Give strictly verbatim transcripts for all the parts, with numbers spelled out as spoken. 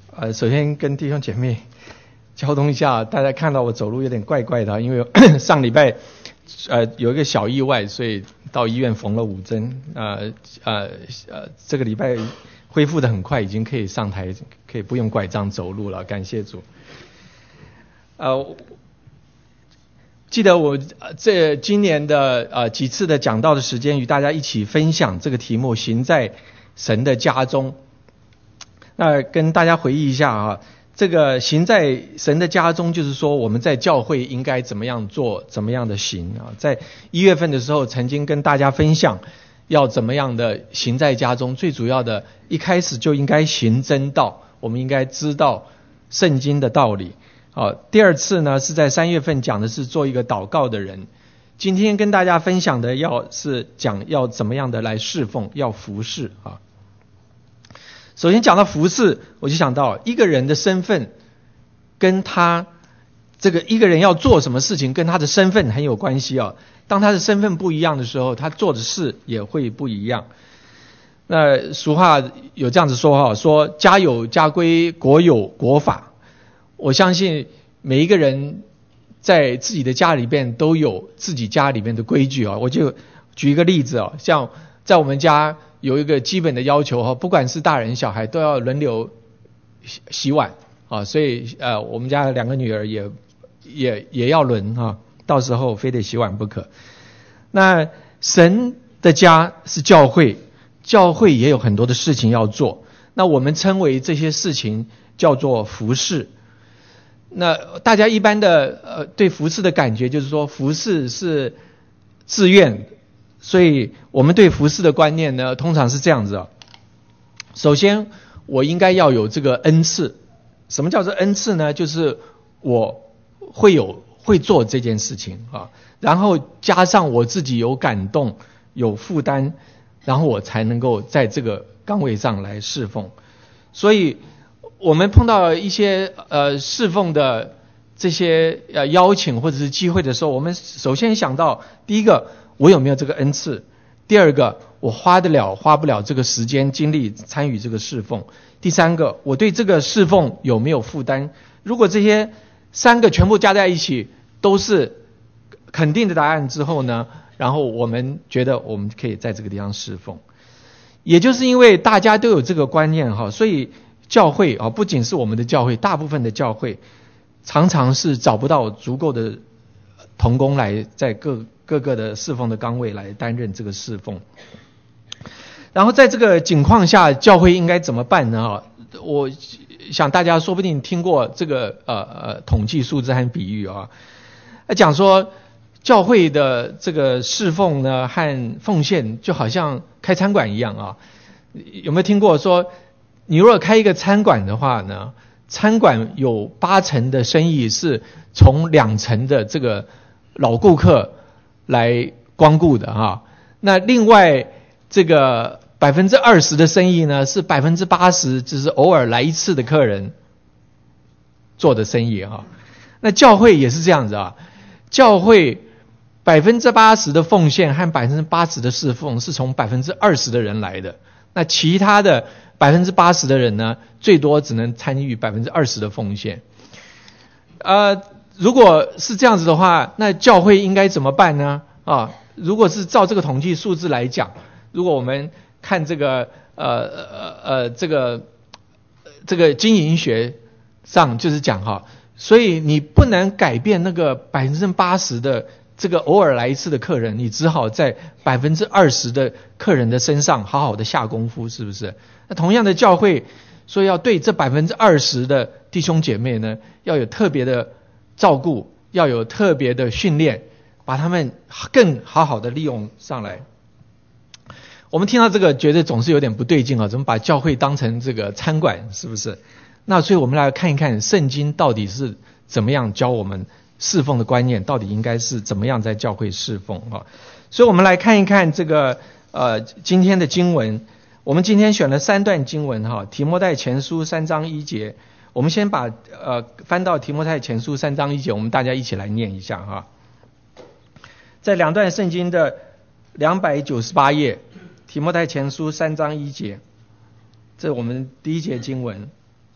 呃，首先跟弟兄姐妹交通一下，大家看到我走路有点怪怪的，因为上礼拜呃有一个小意外，所以到医院缝了五针。呃呃呃，这个礼拜恢复得很快，已经可以上台，可以不用拐杖走路了，感谢主。呃，记得我这今年的呃几次的讲道的时间，与大家一起分享这个题目：行在神的家中。那跟大家回忆一下啊，这个行在神的家中，就是说我们在教会应该怎么样做，怎么样的行啊。在一月份的时候，曾经跟大家分享要怎么样的行在家中，最主要的一开始就应该行真道，我们应该知道圣经的道理。好，第二次呢是在三月份讲的是做一个祷告的人。今天跟大家分享的要是讲要怎么样的来侍奉，要服侍啊。首先讲到服侍，我就想到一个人的身份跟他这个一个人要做什么事情跟他的身份很有关系啊。当他的身份不一样的时候，他做的事也会不一样。那俗话有这样子说哈，说家有家规，国有国法。我相信每一个人在自己的家里边都有自己家里边的规矩啊。我就举一个例子啊，像在我们家有一个基本的要求哈，不管是大人小孩都要轮流洗洗碗啊，所以呃我们家两个女儿也也也要轮啊，到时候非得洗碗不可。那神的家是教会，教会也有很多的事情要做，那我们称为这些事情叫做服事。那大家一般的呃对服事的感觉就是说服事是自愿，所以我们对服事的观念呢，通常是这样子啊。首先，我应该要有这个恩赐。什么叫做恩赐呢？就是我会有会做这件事情啊，然后加上我自己有感动、有负担，然后我才能够在这个岗位上来侍奉。所以，我们碰到一些呃侍奉的这些呃邀请或者是机会的时候，我们首先想到第一个，我有没有这个恩赐？第二个，我花得了花不了这个时间精力参与这个侍奉？第三个，我对这个侍奉有没有负担？如果这些三个全部加在一起都是肯定的答案之后呢，然后我们觉得我们可以在这个地方侍奉。也就是因为大家都有这个观念哈，所以教会啊，不仅是我们的教会，大部分的教会常常是找不到足够的同工来在各各个的侍奉的岗位来担任这个侍奉。然后在这个情况下，教会应该怎么办呢？我想大家说不定听过这个呃呃统计数字和比喻啊，讲说教会的这个侍奉呢和奉献就好像开餐馆一样啊。有没有听过说，你如果开一个餐馆的话呢，餐馆有八成的生意是从两成的这个老顾客来光顾的啊，那另外这个百分之二十的生意呢，是百分之八十只是偶尔来一次的客人做的生意啊。那教会也是这样子啊，教会百分之八十的奉献和百分之八十的侍奉是从百分之二十的人来的，那其他的百分之八十的人呢，最多只能参与百分之二十的奉献。呃，如果是这样子的话，那教会应该怎么办呢？啊，如果是照这个统计数字来讲，如果我们看这个呃呃呃这个这个经营学上就是讲哈，所以你不能改变那个百分之八十的这个偶尔来一次的客人，你只好在百分之二十的客人的身上好好的下功夫，是不是？那同样的教会，所以要对这百分之二十的弟兄姐妹呢，要有特别的照顾，要有特别的训练，把他们更好好的利用上来。我们听到这个觉得总是有点不对劲啊，怎么把教会当成这个餐馆，是不是？那所以我们来看一看圣经到底是怎么样教我们侍奉的观念，到底应该是怎么样在教会侍奉啊？所以我们来看一看这个呃今天的经文。我们今天选了三段经文哈，提摩太前书三章一节。我们先把呃翻到提摩太前书三章一节，我们大家一起来念一下哈。在两段圣经的两百九十八页，提摩太前书三章一节，这是我们第一节经文。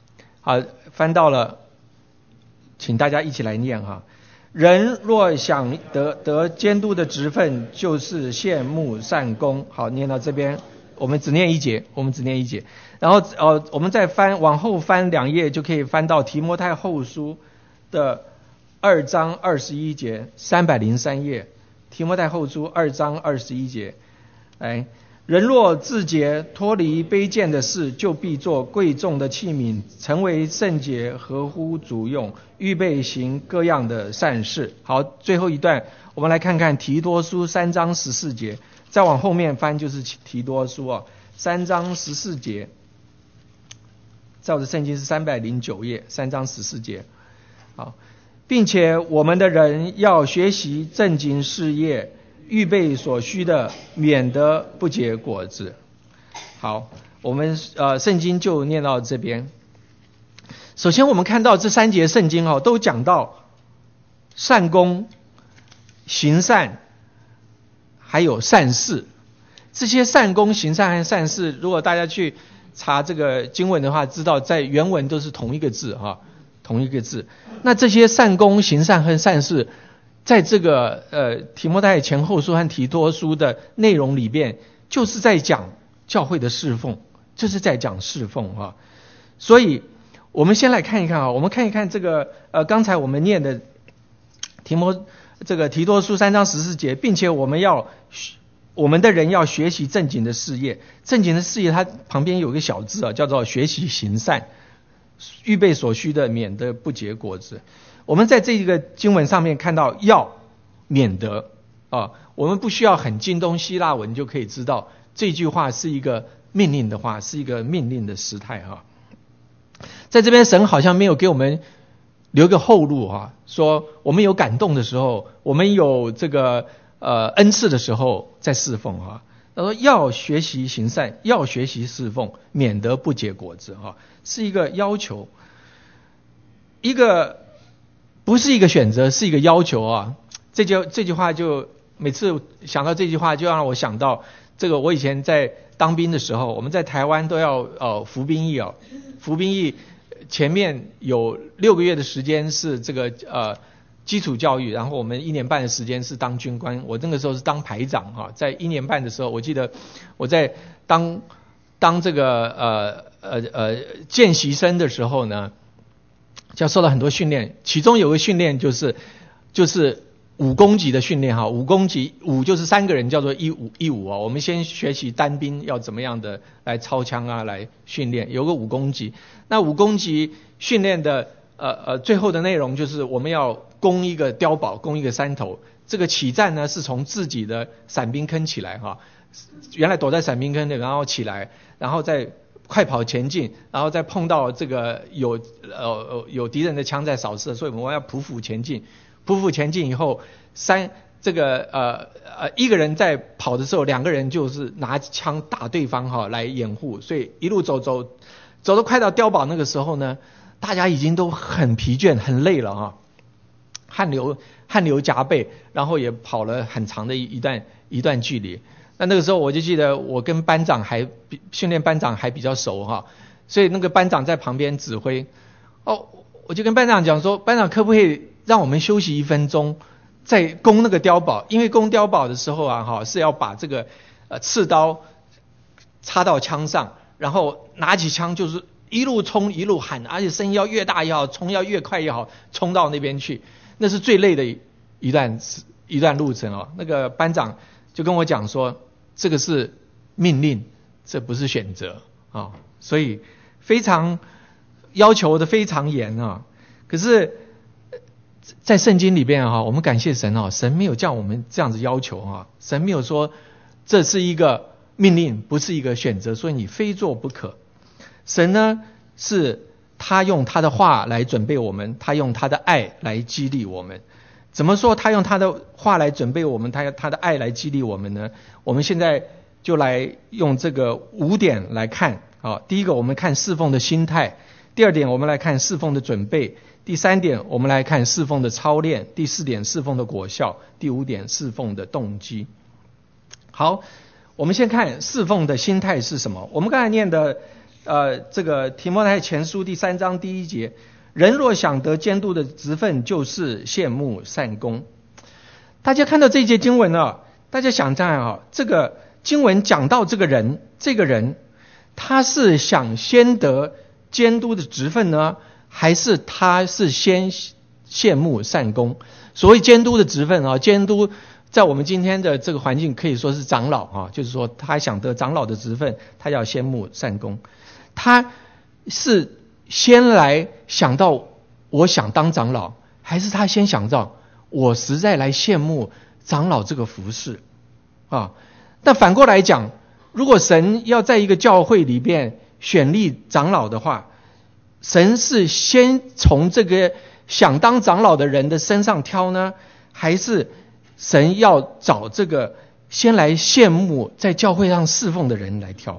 好，翻到了，请大家一起来念哈。人若想得得监督的职分，就是羡慕善功。好，念到这边，我们只念一节，我们只念一节。然后呃，我们再翻往后翻两页，就可以翻到提摩太后书的二章二十一节，三百零三页。提摩太后书二章二十一节，来，人若自洁，脱离卑贱的事，就必做贵重的器皿，成为圣洁，合乎主用，预备行各样的善事。好，最后一段，我们来看看提多书三章十四节，再往后面翻就是提多书啊，三章十四节，在我的圣经是三百零九页，三章十四节。好，并且我们的人要学习正经事业，预备所需的，免得不结果子。好，我们呃圣经就念到这边。首先我们看到这三节圣经哦，都讲到善功、行善，还有善事。这些善功、行善和善事，如果大家去查这个经文的话，知道在原文都是同一个字哈，同一个字。那这些善功、行善和善事，在这个呃提摩太前后书和提多书的内容里边，就是在讲教会的侍奉，就是在讲侍奉哈。所以我们先来看一看啊，我们看一看这个呃刚才我们念的提摩这个提多书三章十四节，并且我们要我们的人要学习正经的事业，正经的事业它旁边有一个小字啊，叫做学习行善，预备所需的，免得不结果子。我们在这个经文上面看到要免得啊，我们不需要很精通希腊文就可以知道这句话是一个命令的话，是一个命令的时态哈。在这边神好像没有给我们留个后路哈，说我们有感动的时候，我们有这个呃恩赐的时候再侍奉哈。他说要学习行善，要学习侍奉，免得不结果子哈，是一个要求，一个不是一个选择，是一个要求啊。这句这句话就每次想到这句话，就让我想到这个我以前在当兵的时候，我们在台湾都要呃服兵役哦，服兵役前面有六个月的时间是这个呃基础教育，然后我们一年半的时间是当军官。我那个时候是当排长哈，在一年半的时候，我记得我在当当这个呃呃呃见习生的时候呢，就要受到很多训练，其中有个训练就是就是五攻级的训练哈，五攻级五就是三个人叫做一五一五啊。我们先学习单兵要怎么样的来操枪啊，来训练，有个五攻级。那五攻级训练的呃呃最后的内容就是我们要攻一个碉堡，攻一个山头。这个起战呢是从自己的伞兵坑起来哈，原来躲在伞兵坑的，然后起来，然后再快跑前进，然后再碰到这个有呃有敌人的枪在扫射，所以我们要匍匐前进。匍匐前进以后，三这个呃呃一个人在跑的时候，两个人就是拿枪打对方哈来掩护，所以一路走走走得快到碉堡那个时候呢，大家已经都很疲倦很累了哈，汗流汗流浃背，然后也跑了很长的一一段一段距离。那那个时候我就记得我跟班长还训练班长还比较熟哈，所以那个班长在旁边指挥。哦，我就跟班长讲说，班长可不可以让我们休息一分钟，再攻那个碉堡？因为攻碉堡的时候啊，哈是要把这个呃刺刀插到枪上，然后拿起枪就是一路冲一路喊，而且声音要越大也好，冲要越快也好，冲到那边去，那是最累的一一段一段路程哦。那个班长就跟我讲说，这个是命令，这不是选择啊、哦，所以非常要求的非常严啊。可是在圣经里边啊，我们感谢神啊，神没有叫我们这样子要求啊，神没有说这是一个命令，不是一个选择，所以你非做不可。神呢是他用他的话来准备我们，他用他的爱来激励我们。怎么说他用他的话来准备我们，他用他的爱来激励我们呢？我们现在就来用这个五点来看啊。第一个我们看侍奉的心态，第二点我们来看侍奉的准备，第三点我们来看侍奉的操练，第四点侍奉的果效，第五点侍奉的动机。好，我们先看侍奉的心态是什么。我们刚才念的呃这个提摩太前书第三章第一节，人若想得监督的职分，就是羡慕善功。大家看到这一节经文啊，大家想这样啊，这个经文讲到这个人，这个人他是想先得监督的职分呢，还是他是先羡慕善功？所谓监督的职分啊，监督在我们今天的这个环境可以说是长老啊，就是说他想得长老的职分，他要羡慕善功。他是先来想到我想当长老，还是他先想到我实在来羡慕长老这个服事啊？但反过来讲，如果神要在一个教会里边选立长老的话，神是先从这个想当长老的人的身上挑呢，还是神要找这个先来羡慕在教会上侍奉的人来挑？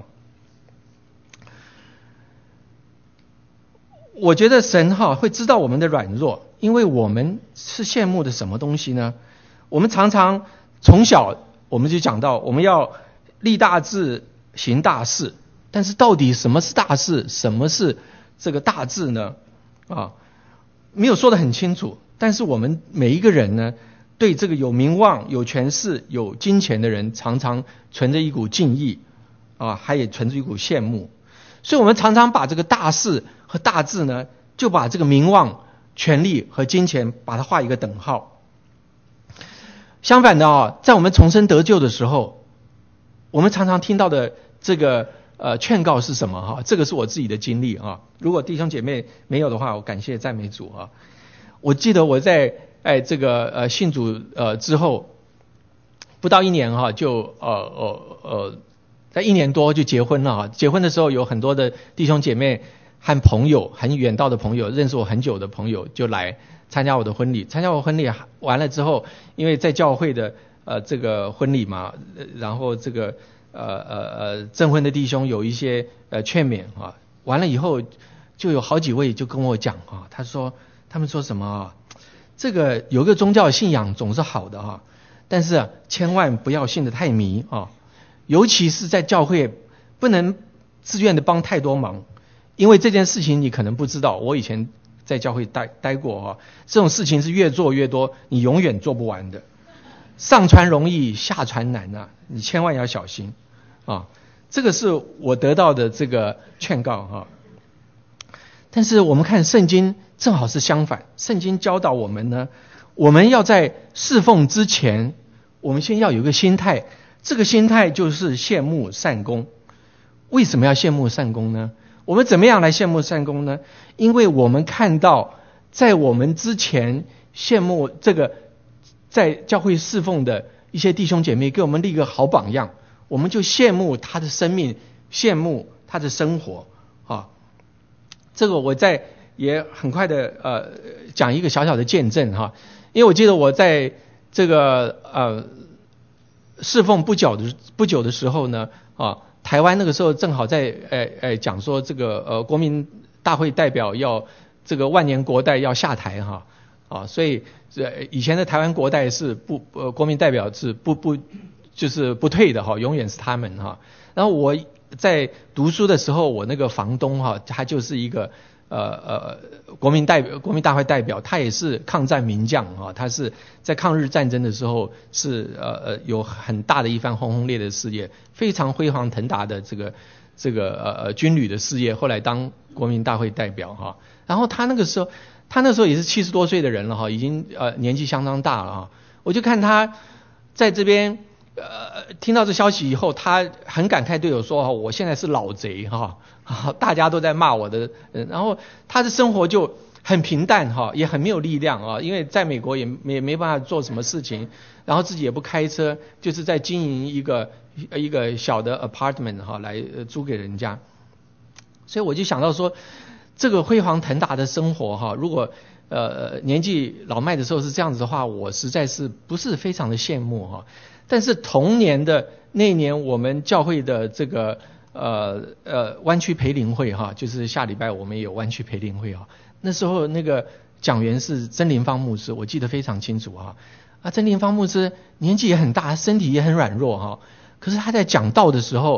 我觉得神哈会知道我们的软弱，因为我们是羡慕的什么东西呢？我们常常从小我们就讲到我们要立大志行大事，但是到底什么是大事，什么是这个大志呢？啊，没有说得很清楚。但是我们每一个人呢，对这个有名望、有权势、有金钱的人，常常存着一股敬意啊，还也存着一股羡慕。所以我们常常把这个大事和大志呢，就把这个名望、权力和金钱把它画一个等号。相反的啊，在我们重生得救的时候，我们常常听到的这个呃劝告是什么哈？这个是我自己的经历啊。如果弟兄姐妹没有的话，我感谢赞美主啊。我记得我在哎这个呃信主呃之后不到一年哈，就呃呃呃在一年多就结婚了啊。结婚的时候有很多的弟兄姐妹和朋友，很远道的朋友，认识我很久的朋友就来参加我的婚礼。参加我婚礼完了之后，因为在教会的呃这个婚礼嘛，然后这个呃呃呃证婚的弟兄有一些呃劝勉啊。完了以后就有好几位就跟我讲啊，他说他们说什么啊，这个有个宗教信仰总是好的哈，但是啊千万不要信得太迷啊，尤其是在教会不能自愿的帮太多忙，因为这件事情你可能不知道，我以前在教会待待过哈，这种事情是越做越多，你永远做不完的。上船容易下船难啊，你千万要小心啊。这个是我得到的这个劝告哈。但是我们看圣经正好是相反，圣经教导我们呢，我们要在侍奉之前，我们先要有一个心态，这个心态就是羡慕善功。为什么要羡慕善功呢？我们怎么样来羡慕善功呢？因为我们看到在我们之前羡慕这个在教会侍奉的一些弟兄姐妹给我们立个好榜样，我们就羡慕他的生命，羡慕他的生活啊。这个我在也很快的呃讲一个小小的见证哈，因为我记得我在这个呃侍奉不久的不久的时候呢啊，台湾那个时候正好在呃呃讲说这个呃国民大会代表要这个万年国代要下台哈啊，所以呃以前的台湾国代是不呃国民代表是不不就是不退的哈，永远是他们哈。然后我在读书的时候，我那个房东哈，他就是一个呃呃国民代表国民大会代表，他也是抗战名将啊，他是在抗日战争的时候是呃呃有很大的一番轰轰烈烈的事业，非常辉煌腾达的这个这个呃呃军旅的事业，后来当国民大会代表哈。然后他那个时候，他那时候也是七十多岁的人了哈，已经呃年纪相当大了啊。我就看他在这边。呃，听到这消息以后，他很感慨对我说：“我现在是老贼哈，大家都在骂我的。”然后他的生活就很平淡哈，也很没有力量啊，因为在美国也没没办法做什么事情，然后自己也不开车，就是在经营一个一个小的 apartment 哈，来租给人家。所以我就想到说，这个辉煌腾达的生活哈，如果呃年纪老迈的时候是这样子的话，我实在是不是非常的羡慕哈。但是同年的那年，我们教会的这个呃呃湾区培灵会哈，就是下礼拜我们也有湾区培灵会啊。那时候那个讲员是曾林芳牧师，我记得非常清楚哈。啊，曾林芳牧师年纪也很大，身体也很软弱哈。可是他在讲道的时候，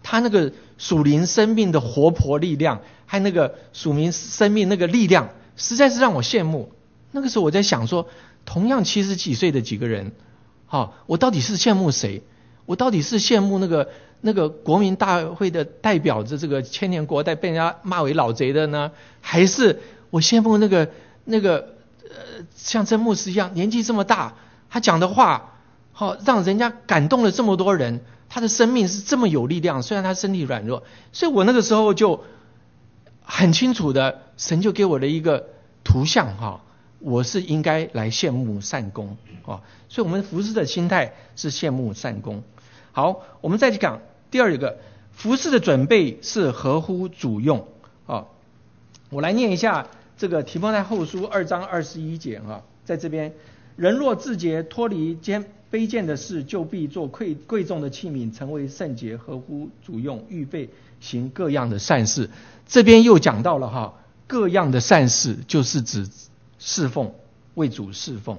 他那个属灵生命的活泼力量，还有那个属灵生命那个力量，实在是让我羡慕。那个时候我在想说，同样七十几岁的几个人，好，我到底是羡慕谁？我到底是羡慕那个那个国民大会的代表着这个千年国代被人家骂为老贼的呢，还是我羡慕那个那个呃像曾牧师一样年纪这么大，他讲的话好让人家感动了这么多人，他的生命是这么有力量，虽然他身体软弱。所以我那个时候就很清楚的，神就给我了一个图像哈，我是应该来羡慕善功啊。所以我们服事的心态是羡慕善功。好，我们再去讲第二个，服事的准备是合乎主用啊。我来念一下这个提摩太后书二章二十一节啊，在这边，人若自洁，脱离奸卑贱的事，就必做贵贵重的器皿，成为圣洁，合乎主用，预备行各样的善事。这边又讲到了哈，各样的善事就是指侍奉，为主侍奉。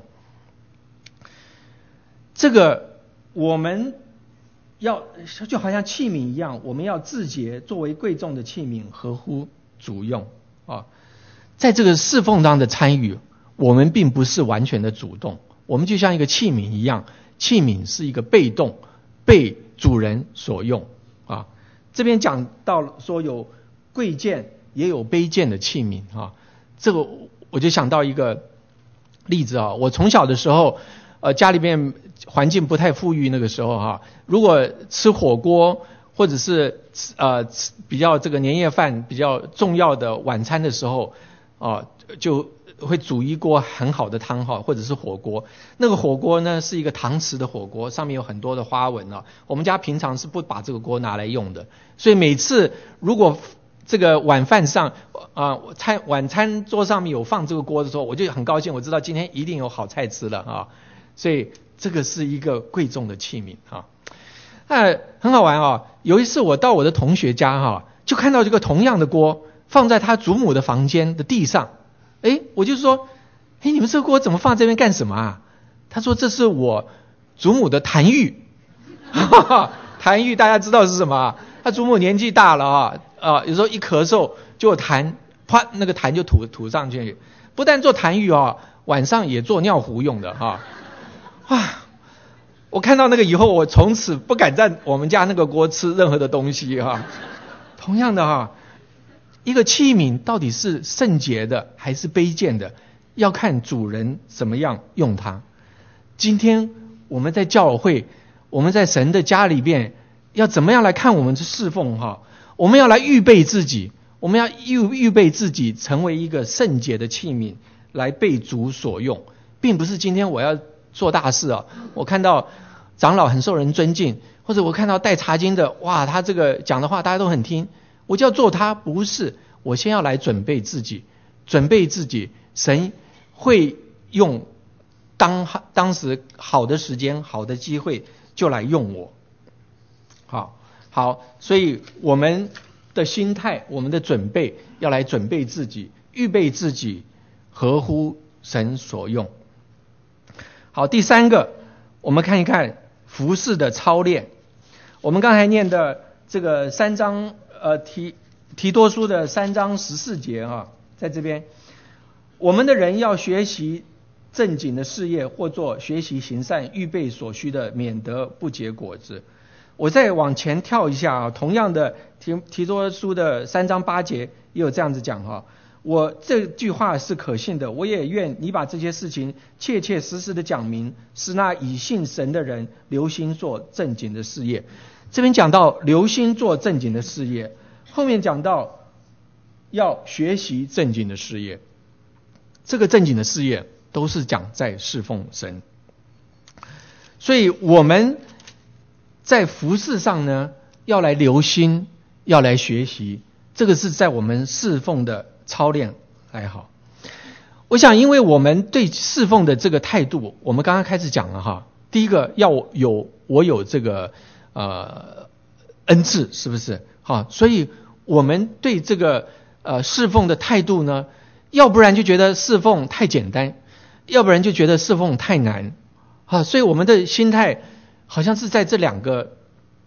这个我们要就好像器皿一样，我们要自洁，作为贵重的器皿，合乎主用啊。在这个侍奉当的参与，我们并不是完全的主动，我们就像一个器皿一样，器皿是一个被动，被主人所用啊。这边讲到说有贵贱也有卑贱的器皿啊，这个我就想到一个例子啊，我从小的时候，呃，家里面环境不太富裕，那个时候哈、啊，如果吃火锅或者是呃比较这个年夜饭比较重要的晚餐的时候啊，就会煮一锅很好的汤哈，或者是火锅。那个火锅呢是一个搪瓷的火锅，上面有很多的花纹啊。我们家平常是不把这个锅拿来用的，所以每次如果这个晚饭上啊餐晚餐桌上面有放这个锅的时候，我就很高兴，我知道今天一定有好菜吃了啊。所以这个是一个贵重的器皿啊。那很好玩啊！有一次我到我的同学家哈、啊，就看到这个同样的锅放在他祖母的房间的地上。哎，我就说，哎，你们这个锅怎么放这边干什么啊？他说这是我祖母的痰盂。痰盂大家知道是什么啊？他祖母年纪大了啊，啊，有时候一咳嗽就有痰，啪，那个痰就吐吐上去。不但做痰盂啊，晚上也做尿壶用的哈。啊，我看到那个以后，我从此不敢在我们家那个锅吃任何的东西哈。同样的哈。一个器皿到底是圣洁的还是卑贱的，要看主人怎么样用它。今天我们在教会，我们在神的家里边，要怎么样来看我们的侍奉哈？我们要来预备自己，我们要预预备自己成为一个圣洁的器皿，来被主所用，并不是今天我要做大事啊。我看到长老很受人尊敬，或者我看到带查经的，哇，他这个讲的话大家都很听。我就要做它，不是，我先要来准备自己，准备自己，神会用当当时好的时间、好的机会就来用我。好，好，所以我们的心态、我们的准备要来准备自己，预备自己，合乎神所用。好，第三个，我们看一看服事的操练。我们刚才念的这个三章。呃，提提多书的三章十四节啊，在这边，我们的人要学习正经的事业，或做学习行善，预备所需的，免得不结果子。我再往前跳一下啊，同样的提提多书的三章八节也有这样子讲哈、啊。我这句话是可信的，我也愿你把这些事情切切实实的讲明，使那以信神的人留心做正经的事业。这边讲到留心做正经的事业，后面讲到要学习正经的事业。这个正经的事业都是讲在侍奉神，所以我们在服事上呢，要来留心，要来学习，这个是在我们侍奉的操练还好。我想因为我们对侍奉的这个态度，我们刚刚开始讲了哈，第一个要有我有这个呃恩赐，是不是？好，所以我们对这个呃侍奉的态度呢，要不然就觉得侍奉太简单，要不然就觉得侍奉太难。好，所以我们的心态好像是在这两个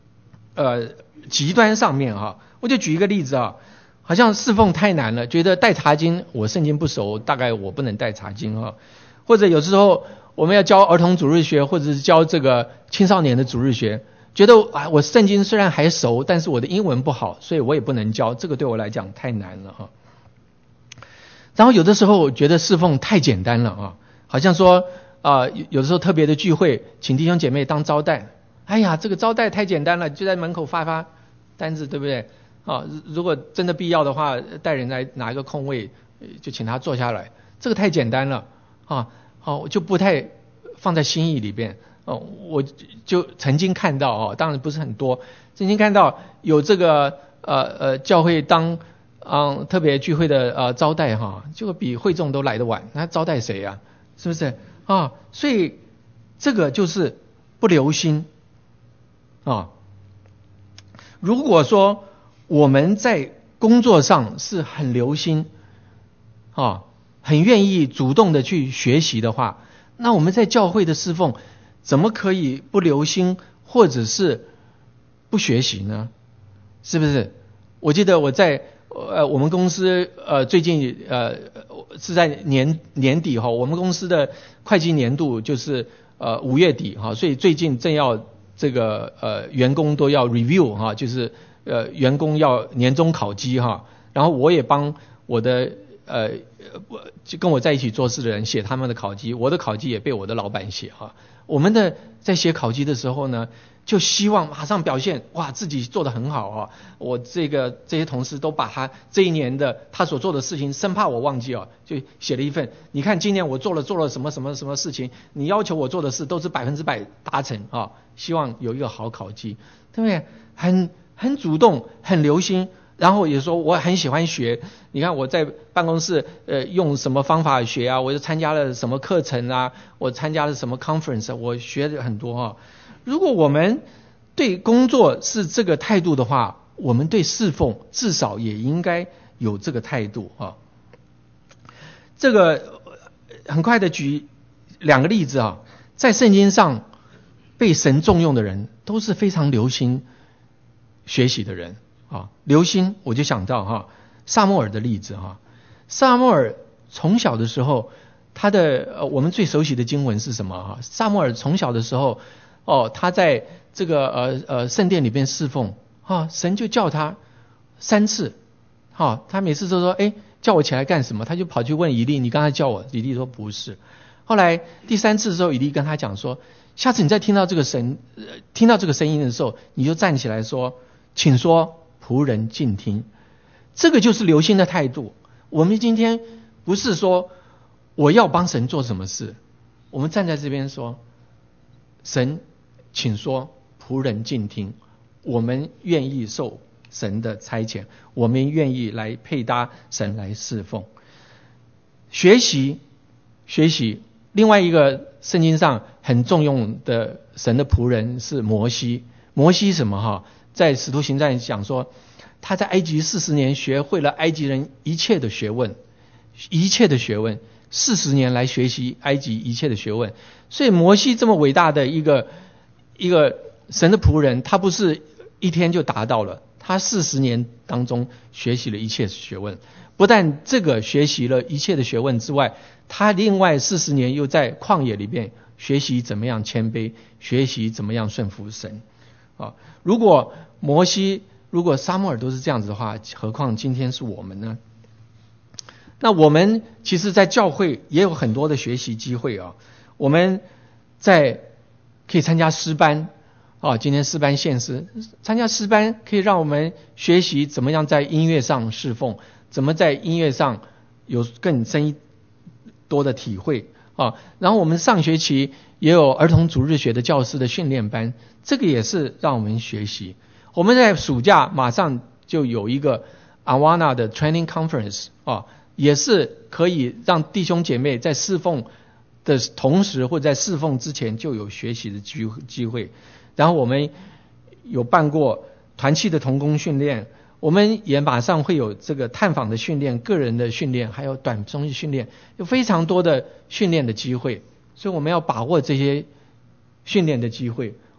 呃极端上面哈、啊，我就举一个例子啊，好像侍奉太难了，觉得带查经我圣经不熟，大概我不能带查经啊，或者有时候我们要教儿童主日学，或者是教这个青少年的主日学，觉得啊我圣经虽然还熟，但是我的英文不好，所以我也不能教，这个对我来讲太难了哈。然后有的时候我觉得侍奉太简单了啊，好像说啊、呃、有的时候特别的聚会，请弟兄姐妹当招待，哎呀这个招待太简单了，就在门口发发单子，对不对啊？如果真的必要的话，带人来拿一个空位，就请他坐下来，这个太简单了啊，好、啊、就不太放在心意里边哦。我就曾经看到哦，当然不是很多，曾经看到有这个呃呃教会当嗯特别聚会的呃招待哈，就比会众都来得晚，那招待谁啊？是不是啊？所以这个就是不留心啊。如果说我们在工作上是很留心啊，很愿意主动的去学习的话，那我们在教会的侍奉怎么可以不留心或者是不学习呢？是不是？我记得我在呃我们公司呃最近呃是在年年底哈，我们公司的会计年度就是呃五月底哈，所以最近正要这个呃员工都要 review 哈，就是呃员工要年终考绩哈，然后我也帮我的呃就跟我在一起做事的人写他们的考绩，我的考绩也被我的老板写哈。我们的在写考绩的时候呢，就希望马上表现，哇，自己做得很好啊！我这个这些同事都把他这一年的他所做的事情，生怕我忘记啊，就写了一份。你看今年我做了做了什么什么什么事情，你要求我做的事都是百分之百达成啊！希望有一个好考绩，对不对？很很主动，很留心。然后也说我很喜欢学，你看我在办公室呃用什么方法学啊，我就参加了什么课程啊，我参加了什么 conference， 我学了很多啊。如果我们对工作是这个态度的话，我们对侍奉至少也应该有这个态度啊。这个很快的举两个例子啊，在圣经上被神重用的人都是非常留心学习的人。啊，留心我就想到哈，撒母耳的例子哈。撒母耳从小的时候，他的呃我们最熟悉的经文是什么哈？撒母耳从小的时候，哦，他在这个呃呃圣殿里边侍奉，哈，神就叫他三次，哈，他每次都说，哎，叫我起来干什么？他就跑去问以利，你刚才叫我，以利说不是。后来第三次的时候，以利跟他讲说，下次你再听到这个神，呃、听到这个声音的时候，你就站起来说，请说。仆人静听，这个就是留心的态度。我们今天不是说我要帮神做什么事，我们站在这边说，神请说，仆人静听，我们愿意受神的差遣，我们愿意来配搭神来侍奉。学习学习另外一个圣经上很重用的神的仆人是摩西。摩西什么哈？在使徒行传讲说，他在埃及四十年学会了埃及人一切的学问，一切的学问，四十年来学习埃及一切的学问。所以摩西这么伟大的一个一个神的仆人，他不是一天就达到了，他四十年当中学习了一切学问。不但这个学习了一切的学问之外，他另外四十年又在旷野里边学习怎么样谦卑，学习怎么样顺服神。啊，如果摩西、如果撒母耳都是这样子的话，何况今天是我们呢？那我们其实在教会也有很多的学习机会啊。我们在可以参加诗班啊，今天诗班献诗，参加诗班可以让我们学习怎么样在音乐上侍奉，怎么在音乐上有更深多的体会啊。然后我们上学期也有儿童主日学的教师的训练班，这个也是让我们学习。我们在暑假马上就有一个 Awana 的 Training Conference 啊，也是可以让弟兄姐妹在侍奉的同时，或者在侍奉之前就有学习的机机会。然后我们有办过团契的同工训练，我们也马上会有这个探访的训练、个人的训练，还有短中期训练，有非常多的训练的机会。所以我们要把握这些训练的机会。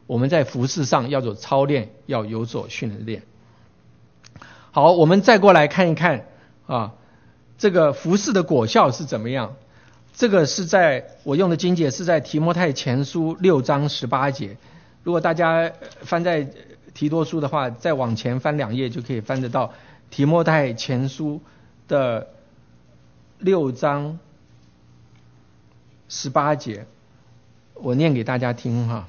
我们在服事上要有操练，要有所训练。好，我们再过来看一看啊，这个服事的果效是怎么样？这个是在我用的经节是在提摩太前书六章十八节。如果大家翻在提多书的话，再往前翻两页就可以翻得到提摩太前书的六章十八节，我念给大家听哈。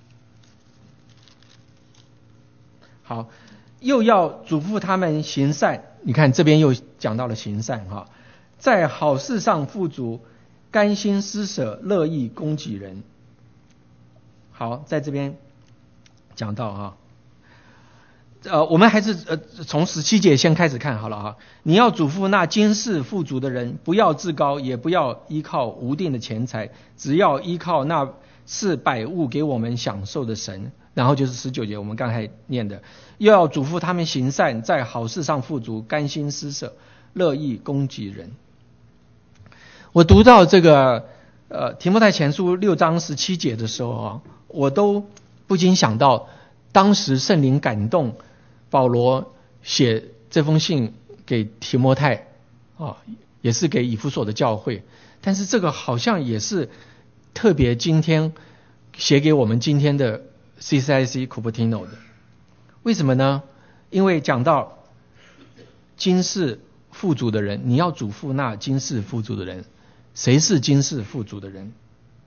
好，又要嘱咐他们行善，你看这边又讲到了行善哈，在好事上富足，甘心施舍，乐意供给人。好，在这边讲到哈，呃，我们还是呃从十七节先开始看好了哈。你要嘱咐那今世富足的人，不要自高，也不要依靠无定的钱财，只要依靠那是百物给我们享受的神。然后就是十九节我们刚才念的，又要嘱咐他们行善，在好事上富足，甘心施舍，乐意供给人。我读到这个呃提摩太前书六章十七节的时候啊，我都不禁想到当时圣灵感动保罗写这封信给提摩太啊，也是给以弗所的教会，但是这个好像也是特别今天写给我们今天的C C I C Cupertino 的。为什么呢？因为讲到今世富足的人，你要嘱咐那今世富足的人。谁是今世富足的人？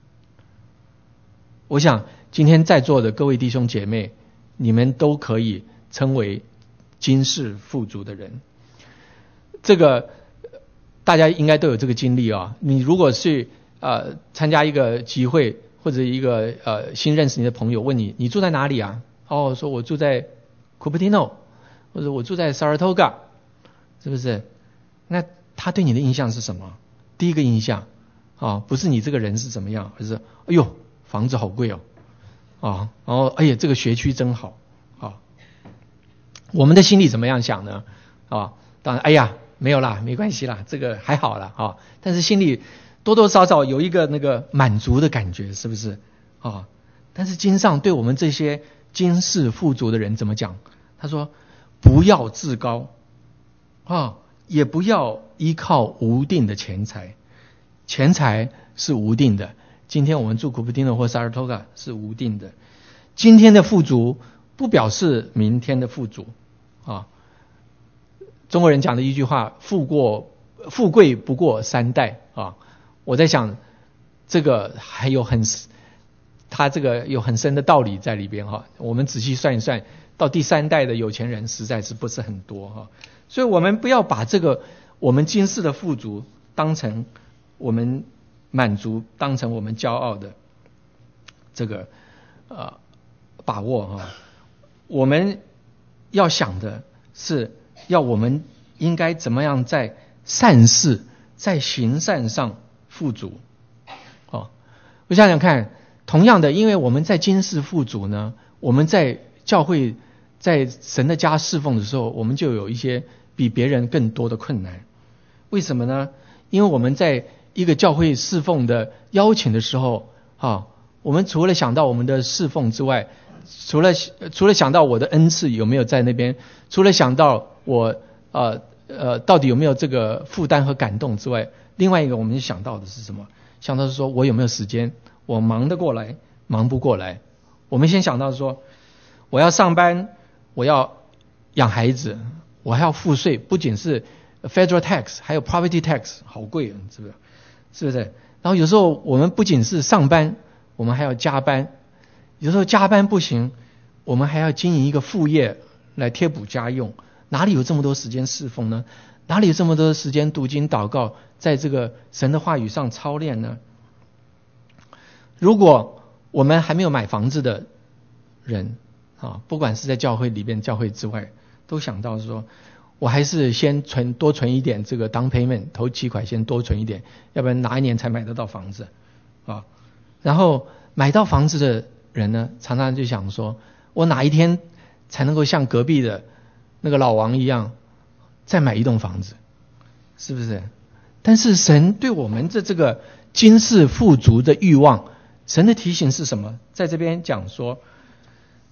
我想今天在座的各位弟兄姐妹，你们都可以称为今世富足的人。这个大家应该都有这个经历啊。你如果是呃参加一个集会，或者一个呃新认识你的朋友问你，你住在哪里啊？哦，说我住在 Cupertino， 或者我住在 Saratoga， 是不是？那他对你的印象是什么？第一个印象啊，不是你这个人是怎么样，而是哎呦房子好贵哦，啊，然后哎呀这个学区真好啊。我们的心里怎么样想呢？啊，当然哎呀没有啦，没关系啦，这个还好啦啊，但是心里多多少少有一个那个满足的感觉，是不是啊？但是经上对我们这些今世富足的人怎么讲？他说不要自高啊，也不要依靠无定的钱财。钱财是无定的，今天我们住 Cupertino 或 Saratoga 是无定的。今天的富足不表示明天的富足啊。中国人讲的一句话，富过富贵不过三代啊。我在想这个还有很他这个有很深的道理在里边哈。我们仔细算一算，到第三代的有钱人实在是不是很多哈。所以我们不要把这个我们今世的富足当成我们满足，当成我们骄傲的这个呃把握哈。我们要想的是，要我们应该怎么样在善事、在行善上富足。哦，我想想看，同样的，因为我们在今世富足呢，我们在教会、在神的家侍奉的时候，我们就有一些比别人更多的困难。为什么呢？因为我们在一个教会侍奉的邀请的时候啊，我们除了想到我们的侍奉之外，除了除了想到我的恩赐有没有在那边，除了想到我呃呃到底有没有这个负担和感动之外，另外一个我们想到的是什么？想到是说我有没有时间，我忙得过来，忙不过来。我们先想到说，我要上班，我要养孩子，我还要付税，不仅是 federal tax， 还有 property tax， 好贵啊，是不是？是不是？然后有时候我们不仅是上班，我们还要加班。有时候加班不行，我们还要经营一个副业来贴补家用。哪里有这么多时间侍奉呢？哪里有这么多时间读经祷告，在这个神的话语上操练呢？如果我们还没有买房子的人啊，不管是在教会里边、教会之外，都想到说，我还是先存多存一点这个down payment，头期款先多存一点，要不然哪一年才买得到房子啊？然后买到房子的人呢，常常就想说，我哪一天才能够像隔壁的那个老王一样，再买一栋房子，是不是？但是神对我们的这个今世富足的欲望，神的提醒是什么？在这边讲说，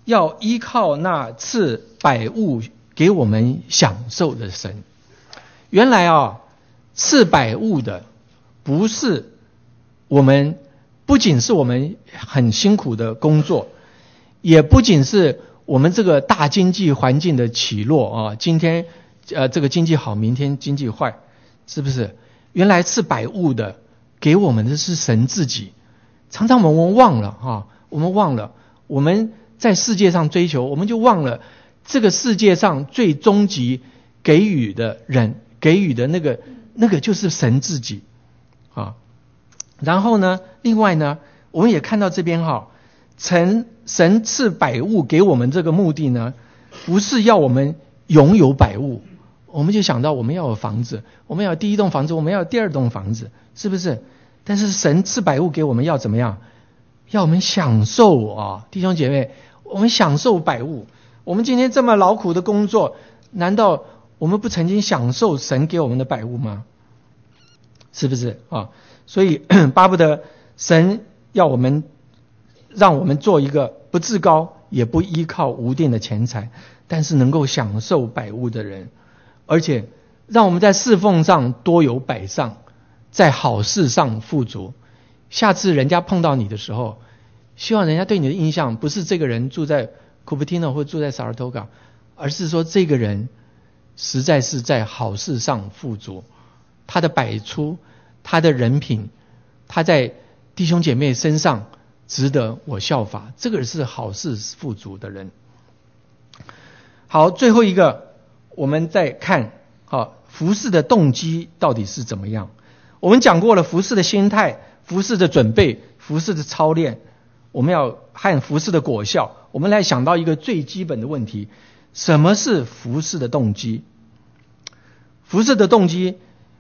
要依靠那赐百物给我们享受的神。原来啊，赐百物的不是我们，不仅是我们很辛苦的工作，也不仅是我们这个大经济环境的起落啊，今天呃这个经济好，明天经济坏，是不是？原来赐百物的给我们的是神自己。常常我们忘了啊，我们忘了我们在世界上追求，我们就忘了这个世界上最终极给予的人，给予的那个那个就是神自己啊。然后呢，另外呢，我们也看到这边哈，神神赐百物给我们这个目的呢，不是要我们拥有百物，我们就想到我们要有房子，我们要有第一栋房子，我们要有第二栋房子，是不是？但是神赐百物给我们要怎么样？要我们享受啊，弟兄姐妹，我们享受百物。我们今天这么劳苦的工作，难道我们不曾经享受神给我们的百物吗？是不是啊？所以巴不得神要我们，让我们做一个不自高也不依靠无定的钱财，但是能够享受百物的人，而且让我们在侍奉上多有百上，在好事上富足。下次人家碰到你的时候，希望人家对你的印象不是这个人住在库布提诺或住在萨尔托嘎，而是说这个人实在是在好事上富足，他的百出，他的人品，他在弟兄姐妹身上值得我效法，这个是好事富足的人。好，最后一个我们再看好服事的动机到底是怎么样。我们讲过了服事的心态，服事的准备，服事的操练，我们要和服事的果效。我们来想到一个最基本的问题，什么是服事的动机？服事的动机，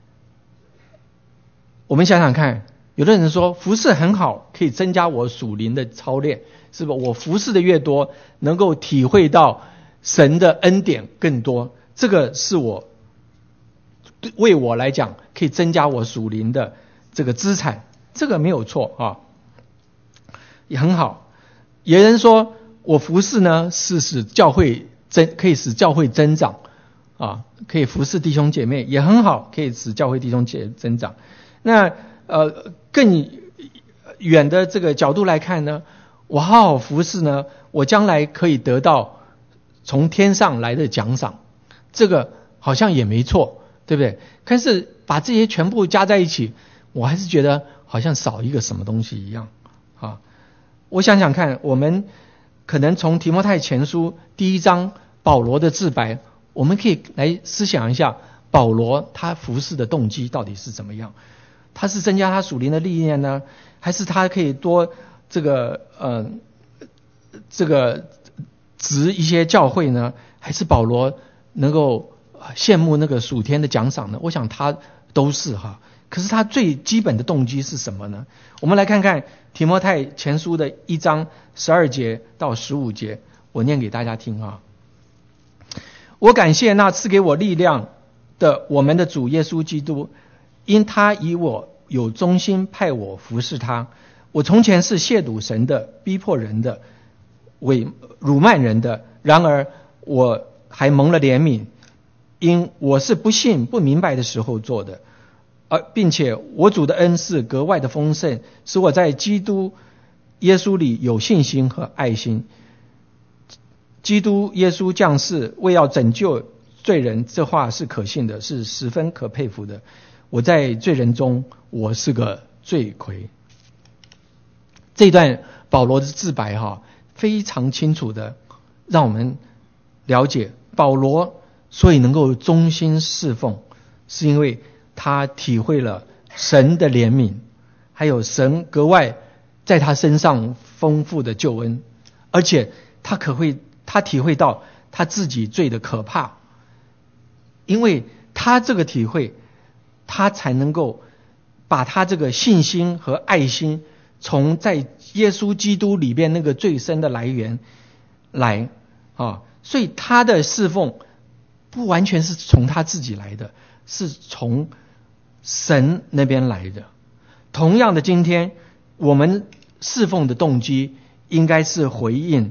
我们想想看，有的人说服事很好，可以增加我属灵的操练，是吧？我服事的越多，能够体会到神的恩典更多，这个是我为我来讲可以增加我属灵的这个资产，这个没有错啊，也很好。有人说我服事呢是使教会增，可以使教会增长啊，可以服事弟兄姐妹，也很好，可以使教会弟兄姐妹增长。那呃更远的这个角度来看呢，我好好服事呢，我将来可以得到从天上来的奖赏，这个好像也没错，对不对？可是把这些全部加在一起，我还是觉得好像少一个什么东西一样啊。我想想看，我们可能从提摩太前书第一章保罗的自白，我们可以来思想一下保罗他服事的动机到底是怎么样。他是增加他属灵的历练呢，还是他可以多这个呃这个植一些教会呢？还是保罗能够羡慕那个属天的奖赏呢？我想他都是哈。可是他最基本的动机是什么呢？我们来看看提摩太前书的一章十二节到十五节，我念给大家听啊。我感谢那赐给我力量的我们的主耶稣基督，因他以我有忠心派我服侍他。我从前是亵渎神的，逼迫人的，伪辱慢人的，然而我还蒙了怜悯，因我是不信不明白的时候做的，而并且我主的恩是格外的丰盛，使我在基督耶稣里有信心和爱心。基督耶稣降世为要拯救罪人，这话是可信的，是十分可佩服的。我在罪人中，我是个罪魁。这段保罗的自白哈，非常清楚的让我们了解保罗所以能够忠心侍奉，是因为他体会了神的怜悯，还有神格外在他身上丰富的救恩，而且他可会他体会到他自己罪的可怕，因为他这个体会，他才能够把他这个信心和爱心从在耶稣基督里边那个最深的来源来啊，所以他的侍奉不完全是从他自己来的，是从神那边来的。同样的，今天我们侍奉的动机应该是回应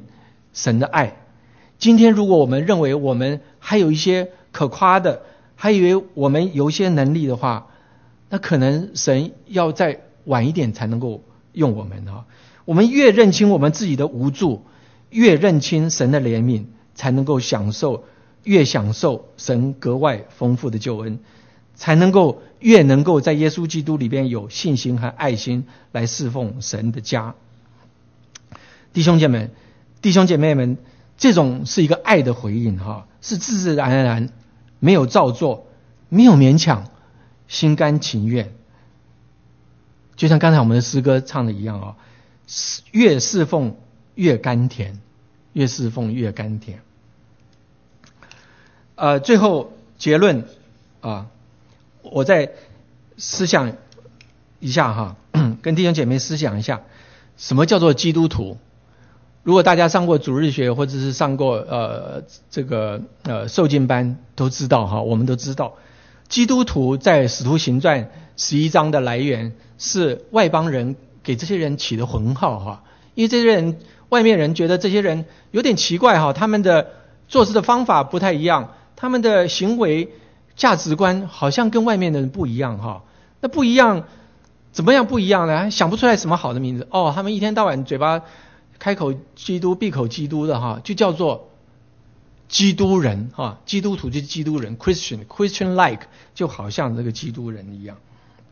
神的爱。今天如果我们认为我们还有一些可夸的，还以为我们有一些能力的话，那可能神要再晚一点才能够用我们啊。我们越认清我们自己的无助，越认清神的怜悯，才能够享受，越享受神格外丰富的救恩，才能够越能够在耶稣基督里边有信心和爱心来侍奉神的家。弟兄姐妹弟兄姐妹们，这种是一个爱的回应哈，是自自然然，没有造作，没有勉强，心甘情愿。就像刚才我们的诗歌唱的一样啊，越侍奉越甘甜，越侍奉越甘甜。呃，最后结论啊，我再思想一下哈，跟弟兄姐妹思想一下，什么叫做基督徒？如果大家上过主日学或者是上过呃这个呃受浸班，都知道哈，我们都知道，基督徒在使徒行传十一章的来源是外邦人给这些人起的混号哈，因为这些人外面人觉得这些人有点奇怪哈，他们的做事的方法不太一样，他们的行为价值观好像跟外面的人不一样哈。那不一样，怎么样不一样呢？想不出来什么好的名字哦，他们一天到晚嘴巴开口基督闭口基督的哈，就叫做基督人哈，基督徒就是基督人 ，Christian Christian like 就好像这个基督人一样。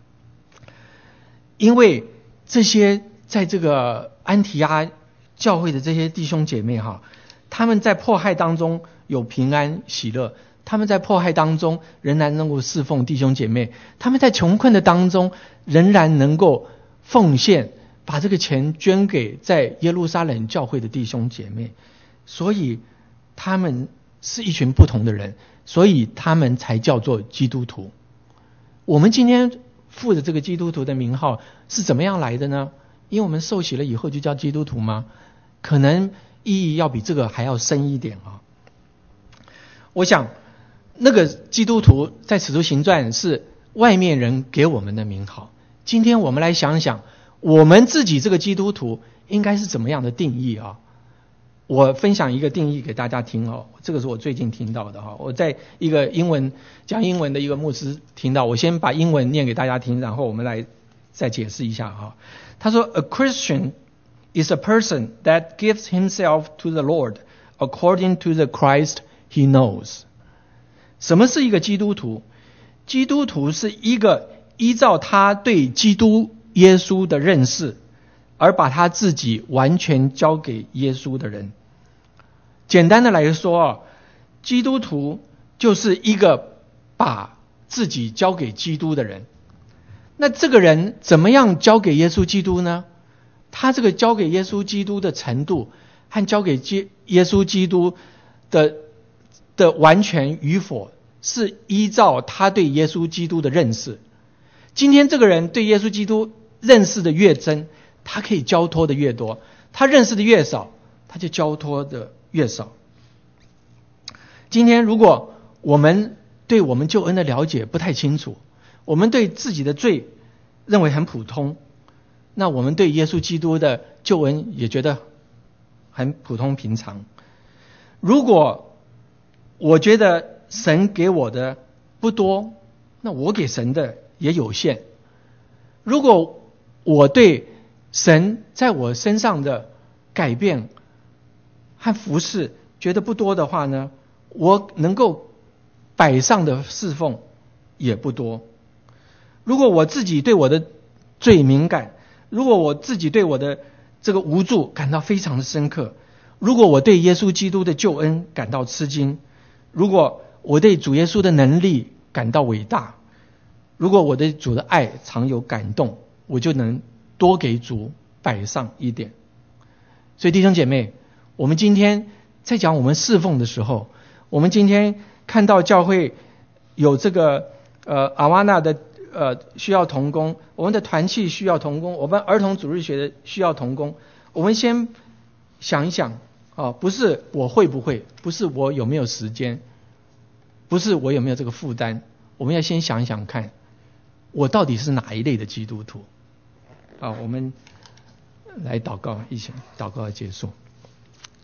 因为这些在这个安提阿教会的这些弟兄姐妹哈，他们在迫害当中有平安喜乐，他们在迫害当中仍然能够侍奉弟兄姐妹，他们在穷困的当中仍然能够奉献，把这个钱捐给在耶路撒冷教会的弟兄姐妹，所以他们是一群不同的人，所以他们才叫做基督徒。我们今天附的这个基督徒的名号是怎么样来的呢？因为我们受洗了以后就叫基督徒吗？可能意义要比这个还要深一点啊。我想那个基督徒在使徒行传是外面人给我们的名号，今天我们来想想我们自己这个基督徒应该是怎么样的定义啊？我分享一个定义给大家听哦，这个是我最近听到的哈。我在一个英文讲英文的一个牧师听到，我先把英文念给大家听，然后我们来再解释一下哈。他说 ：“A Christian is a person that gives himself to the Lord according to the Christ he knows。”什么是一个基督徒？基督徒是一个依照他对基督耶稣的认识，而把他自己完全交给耶稣的人。简单的来说啊，基督徒就是一个把自己交给基督的人。那这个人怎么样交给耶稣基督呢？他这个交给耶稣基督的程度和交给耶稣基督的的完全与否，是依照他对耶稣基督的认识。今天这个人对耶稣基督认识的越真，他可以交托的越多；他认识的越少，他就交托的越少。今天如果我们对我们救恩的了解不太清楚，我们对自己的罪认为很普通，那我们对耶稣基督的救恩也觉得很普通平常。如果我觉得神给我的不多，那我给神的也有限。如果我对神在我身上的改变和服事觉得不多的话呢，我能够摆上的侍奉也不多。如果我自己对我的罪敏感，如果我自己对我的这个无助感到非常的深刻，如果我对耶稣基督的救恩感到吃惊，如果我对主耶稣的能力感到伟大，如果我对主的爱常有感动，我就能多给主摆上一点。所以弟兄姐妹，我们今天在讲我们侍奉的时候，我们今天看到教会有这个呃阿瓦纳的呃需要同工，我们的团契需要同工，我们儿童主日学的需要同工。我们先想一想啊，不是我会不会，不是我有没有时间，不是我有没有这个负担，我们要先想一想看，我到底是哪一类的基督徒啊？我们来祷告，一起祷告结束。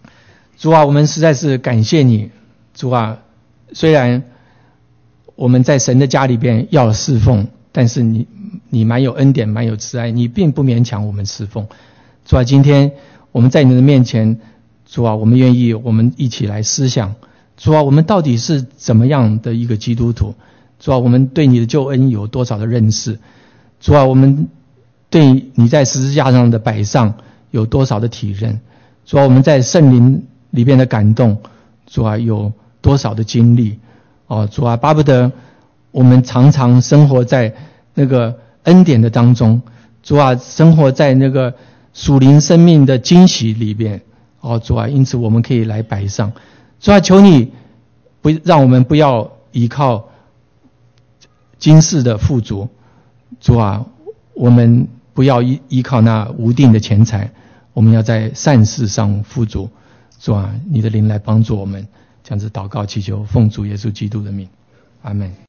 主啊，我们实在是感谢你，主啊，虽然我们在神的家里边要侍奉，但是你你蛮有恩典，蛮有慈爱，你并不勉强我们侍奉。主啊，今天我们在你的面前，主啊，我们愿意我们一起来思想，主啊，我们到底是怎么样的一个基督徒？主啊，我们对你的救恩有多少的认识？主啊，我们对你在十字架上的摆上有多少的体认？主啊，我们在圣灵里边的感动，主啊，有多少的经历？哦，主啊，巴不得我们常常生活在那个恩典的当中，主啊，生活在那个属灵生命的惊喜里边。哦，主啊，因此我们可以来摆上。主啊，求你不让我们不要依靠今世的富足，主啊，我们不要依依靠那无定的钱财，我们要在善事上富足。主啊，你的灵来帮助我们，这样子祷告祈求，奉主耶稣基督的名，阿们。